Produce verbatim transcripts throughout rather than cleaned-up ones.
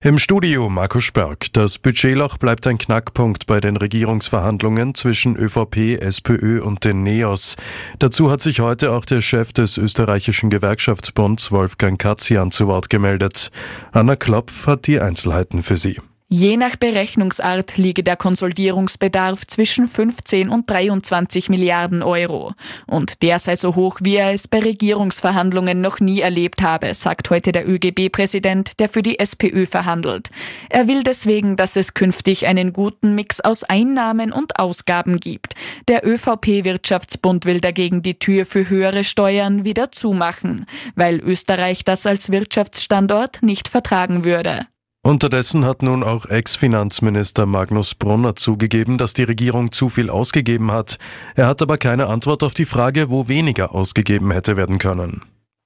Im Studio Markus Sperg. Das Budgetloch bleibt ein Knackpunkt bei den Regierungsverhandlungen zwischen ÖVP, SPÖ und den NEOS. Dazu hat sich heute auch der Chef des österreichischen Gewerkschaftsbunds Wolfgang Katzian zu Wort gemeldet. Anna Klopf hat die Einzelheiten für Sie. Je nach Berechnungsart liege der Konsolidierungsbedarf zwischen fünfzehn und dreiundzwanzig Milliarden Euro. Und der sei so hoch, wie er es bei Regierungsverhandlungen noch nie erlebt habe, sagt heute der ÖGB-Präsident, der für die SPÖ verhandelt. Er will deswegen, dass es künftig einen guten Mix aus Einnahmen und Ausgaben gibt. Der ÖVP-Wirtschaftsbund will dagegen die Tür für höhere Steuern wieder zumachen, weil Österreich das als Wirtschaftsstandort nicht vertragen würde. Unterdessen hat nun auch Ex-Finanzminister Magnus Brunner zugegeben, dass die Regierung zu viel ausgegeben hat. Er hat aber keine Antwort auf die Frage, wo weniger ausgegeben hätte werden können.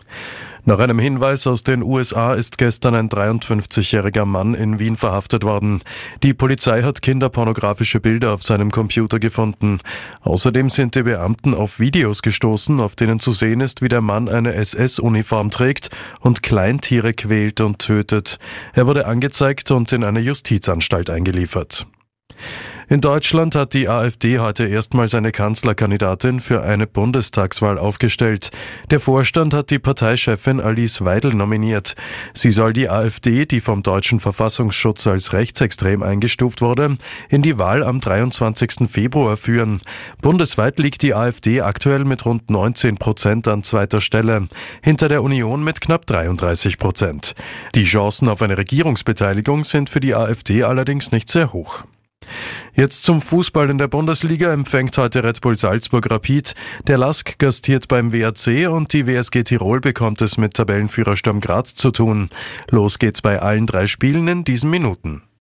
Nach einem Hinweis aus den U S A ist gestern ein dreiundfünfzigjähriger Mann in Wien verhaftet worden. Die Polizei hat kinderpornografische Bilder auf seinem Computer gefunden. Außerdem sind die Beamten auf Videos gestoßen, auf denen zu sehen ist, wie der Mann eine S S-Uniform trägt und Kleintiere quält und tötet. Er wurde angezeigt und in eine Justizanstalt eingeliefert. In Deutschland hat die AfD heute erstmals eine Kanzlerkandidatin für eine Bundestagswahl aufgestellt. Der Vorstand hat die Parteichefin Alice Weidel nominiert. Sie soll die AfD, die vom deutschen Verfassungsschutz als rechtsextrem eingestuft wurde, in die Wahl am dreiundzwanzigsten Februar führen. Bundesweit liegt die AfD aktuell mit rund neunzehn Prozent an zweiter Stelle, hinter der Union mit knapp dreiunddreißig Prozent. Die Chancen auf eine Regierungsbeteiligung sind für die AfD allerdings nicht sehr hoch. Jetzt zum Fußball in der Bundesliga empfängt heute Red Bull Salzburg Rapid. Der LASK gastiert beim W A C und die W S G Tirol bekommt es mit Tabellenführer Sturm Graz zu tun. Los geht's bei allen drei Spielen in diesen Minuten.